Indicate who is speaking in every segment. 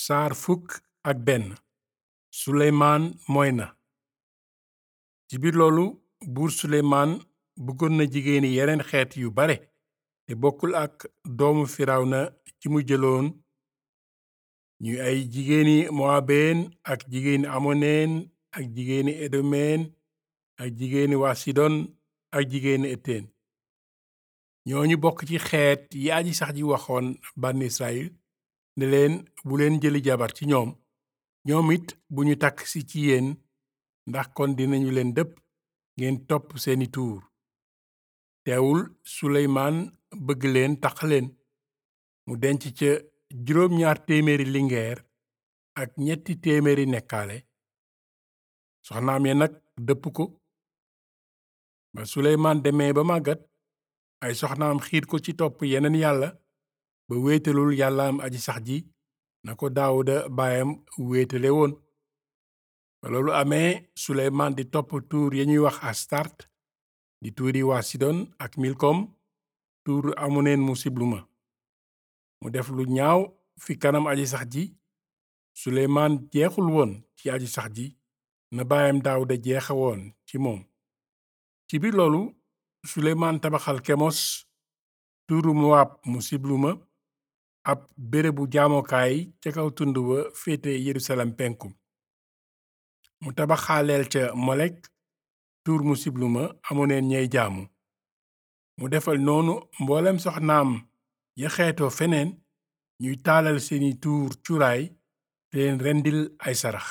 Speaker 1: saar fukk ak benn suleymaan mooy na ci biir loolu buur suleymaan bëggoon na jigéeni yeneen xeet yu bare te bokkul ak doomu firawna ci mu jëloon ñuy ay jigéeni moabeen ak jigéeni amoneen ak jigéeni edomeen ak jigéeni waa sidon ak jigéeni eteen ñooñu bokk ci xeet yi aji sax ji waxoon bànni israyil ne leen bu leen jëli jabar ci ñoom it bu ñu takk si ci yéen ndax kon dinañu leen dëpp ngeen topp seeni tuur teewul suleymaan bëgg leen taq leen mu denc ca juróom-ñaar téeméeri lingeer ak ñetti téeméeri nekkaale soxnaam ya nag dëpp ko ba suleymaan demee ba màggat ay soxnaam xiir ko ci topp yeneen yàlla ba wéetalul yàllaam aji sax ji na ko daawuda baayam wéetale woon ba loolu amee suleymaan di topp tuur ya ñuy wax astart di tuuri waa sidon ak milkom tuur amoneen mu siblu ma mu def lu ñaaw fi kanam aji sax ji suleymaan jeexul woon ci aji sax ji na baayam daawuda jeexa woon ci moom ci biir loolu suleymaan tabaxal kemos tuuru mowaab mu siblu ma ab bérébu jaamokaay ca kaw tund wa féete yerusalem penku mu tabaxaaleel ca molek tuur mu siblu ma amoneen ñey jaamu mu defal noonu mboolem soxnaam ya xeetoo feneen ñuy taalal seeni tuur cuuraay te leen rendil ay sarax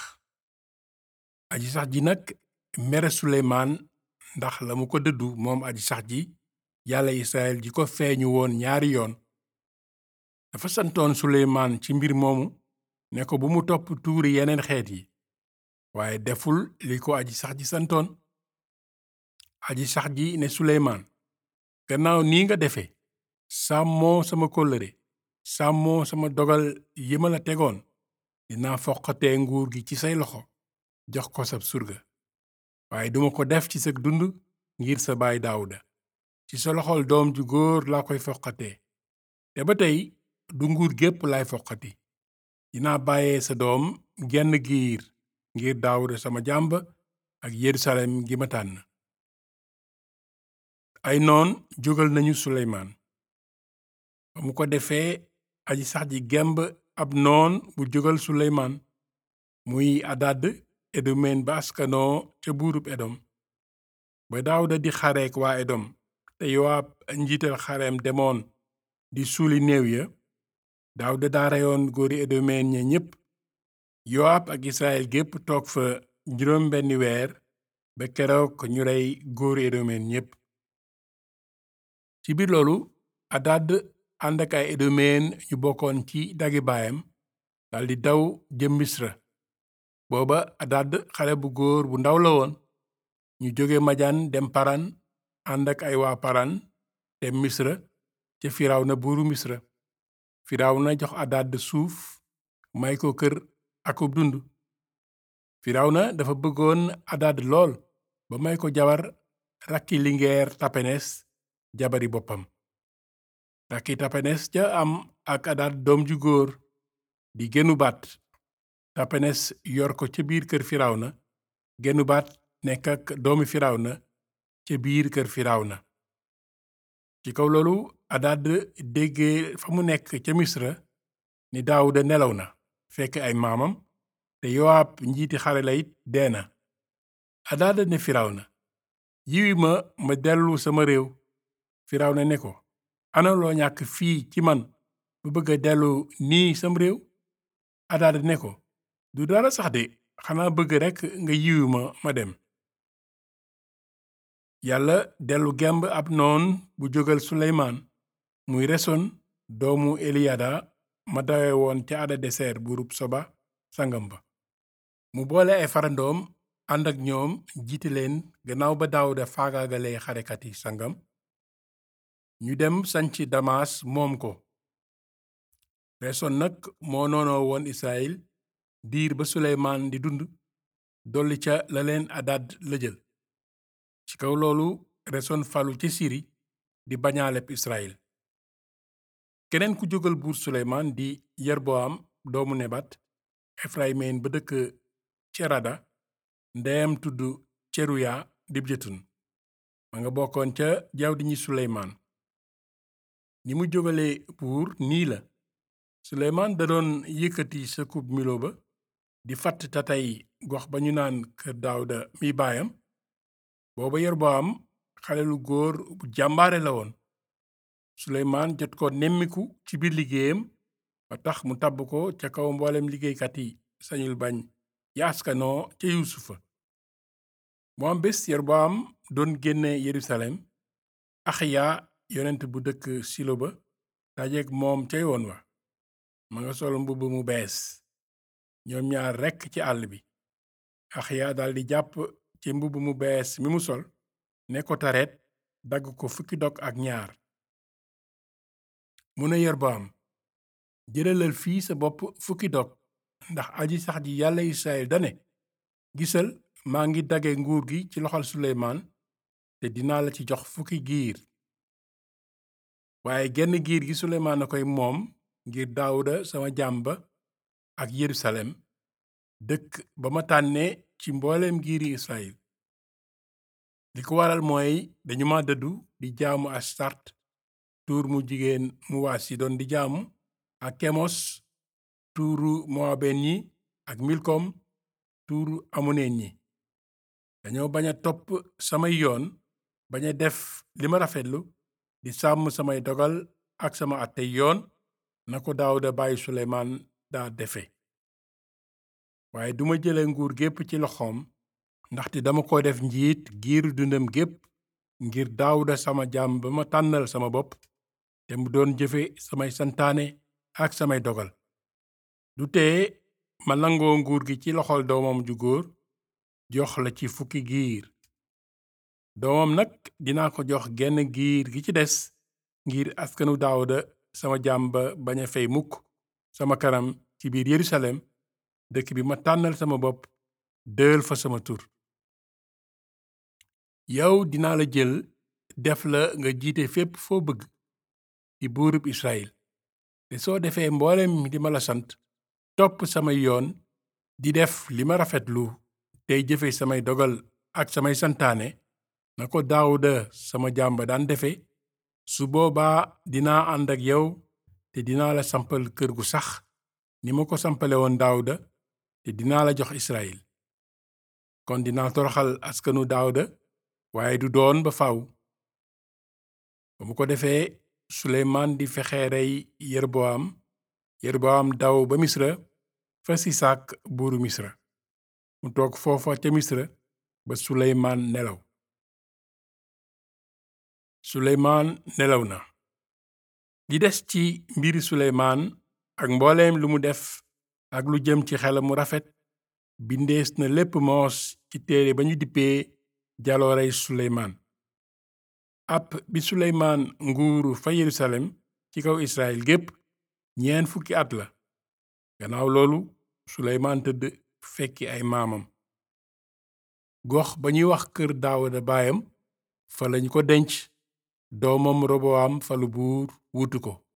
Speaker 1: aji sax ji nag mere suleymaan ndax la mu ko dëddu moom aji sax ji yàlla israel ji ko feeñu woon ñaari yoon dafa santoon suleymaan ci mbir moomu ne ko bu mu topp tuuri yeneen xeet yi waaye deful li ko aji sax ji santoon aji sax ji ne suleymaan gannaaw nii nga defe sàmmoo sama kóllëre sàmmoo sama dogal yi ma la tegoon dinaa foqatee nguur gi ci say loxo jox ko sab surga waaye duma ko def ci sa dund ngir sa baay daawuda ci sa loxol doom ju góor laa koy foqatee te ba tey du nguur gépp laay foqati dinaa bàyyee sa doom genn giir ngir daawuda sama jàmb ak yerusalem gi ma tànn ay noon jógal nañu suleymaan ba mu ko defee aji sax ji gemb ab noon bu jógal suleymaan muy adad edomeen ba askanoo ca buurub edom ba daawuda di xareek waa edom te yowaab njiital xareem demoon di suuli néew ya daawuda daa reyoon góori edomeen ña ñépp yowaab ak israel gépp toog fa juróom benni weer ba keroog ñu rey góori edomeen ñépp ci biir loolu adad ànd ak ay edomeen ñu bokkoon ci dagi baayam daldi daw jëm misra booba adad xale bu góor bu ndaw la woon ñu jóge majan dem paran ànd ak ay waa paran dem misra ca firawna buuru misra firawna jox adad suuf may ko kër akub dund firawna dafa bëggoon adad lool ba may ko jabar rakki lingeer tapenes jabari boppam rakki tapenes ja am ak adad doom ju góor di genubaat tapenes yor ko ca biir kër firawna genubaat nekk ak doomi firawna ca biir kër firawna ci kaw loolu adad déggee fa mu nekk ca misra ni daawuda nelaw na fekk ay maamam te yowaab njiiti xare la it dee na adad ne firawna yiwi ma dellu sama réew firawna ne ko ana loo ñàkk fii ci man bu bëgg a dellu nii sam réew adad ne ko du dara sax de xanaa bëgg rekk nga yiwi ma dem yàlla dellu gemb ab noon bu jógal suleymaan muy reson doomu eliyada ma dawe woon ca adadeser buurub soba sangam ba mu boole ay farandoom ànd ak ñoom jiite leen gannaaw ba daawuda faagaagalee xarekati sangam ñu dem sanc damas moom ko reson nag moo noonoo woon israel diir ba suleymaan di dund dolli ca la leen adad la jël ci kaw loolu reson falu ci siri di bañaaleb israel keneen ku jógal buur suleymaan di yerboam doomu nebat efraymen ba dëkk cerada ndeyam tudd ceruya dib jëtun ma nga bokkoon ca jawdi ñi suleymaan ni mu jógale buur nii la suleymaan da doon yëkkati sëkub milo ba di fatt tatay gox ba ñu naan kër daawda mi baayam booba Yerobowam xale lu góor bu jàmbaare la woon suleymaan jot ko nemmiku ci biir liggéeyam ba tax mu tabb ko ca kaw mboolem liggéeykat yi sañul bañ ya askanoo ca yuusufa mu am bés Yerobowam doon génne Yerusalem Axiya yonent bu dëkk Silo ba dajeek moom ca yoon wa ma nga sol mbubb mu bees ñoom ñaar rekk ci àll bi Axiya daldi jàpp ci mbubb mu bees mi mu sol ne ko tareet dagg ko fukki dog ak ñaar mu ne Yerobowam jëralal fii sa bopp fukki dog ndax aji sax ji yàlla Israyil dane gisal maa ngi dage nguur gi ci loxol Suleymaan te dinaa la ci jox fukki giir waaye genn giir gi Suleymaan a koy moom ngir Daawuda sama jaam ba ak Yerusalem dëkk ba ma tànnee ci mbooleem giiri Israyil li ko waral mooy dañu ma dëddu di jaamu Astart tuur mu jigéen mu waa Sidon di jaamu ak Kemos tuuru Mowaben ñi ak Milkom tuuru Amoneen ñi dañoo bañ a topp samay yoon bañ a def li ma rafetlu di sàmm samay dogal ak sama àttey yoon na ko Daawuda bàyyi Suleymaan daa defe waaye duma jële nguur gépp ci loxoom ndaxte dama ko def njiit giiru dundam gépp ngir Daawuda sama jaam ba ma tànnal sama bopp te mu doon jëfe samay santaane ak samay dogal du tee ma nangoo nguur gi ci loxol doomam ju góor jox la ci fukki giir doomam nag dinaa ko jox genn giir gi ci des ngir askanu Daawuda sama jaam ba bañ a fey mukk sama kanam ci biir Yerusalem dëkk bi ma tànnal sama bopp dëël fa sama tur yow dinaa la jël def la nga jiite fépp foo bëgg di buurub Israyil te soo defee mboolem di ma la sant topp samay yoon di def li ma rafetlu tey jëfe samay dogal ak samay santaane na ko Daawuda sama jaam ba daan defe su boobaa dinaa ànd ak yow te dinaa la sampal kër gu sax ni ma ko sampale woon Daawuda te dinaa la jox Israyil kon dinaa toroxal askanu Daawuda waaye du doon ba faw ba mu ko defee Suleymaan di fexe rey Yerobowam daw ba Misra fa Sisaak buuru Misra mu toog foofa ca Misra ba Suleymaan nelaw na li des ci mbiri Suleymaan ak mbooleem lu mu def ak lu jëm ci xelam mu rafet bindees na lépp moos ci téere ba ñu dippee jaloorey Suleymaan ab bi Suleymaan nguuru fa Yerusalem ci kaw Israyil gépp 40 at la gannaaw loolu Suleymaan tëdd fekki ay maamam gox ba ñuy wax kër Daawuda baayam fa lañu ko denc doomam Roboam falu buur wuutu ko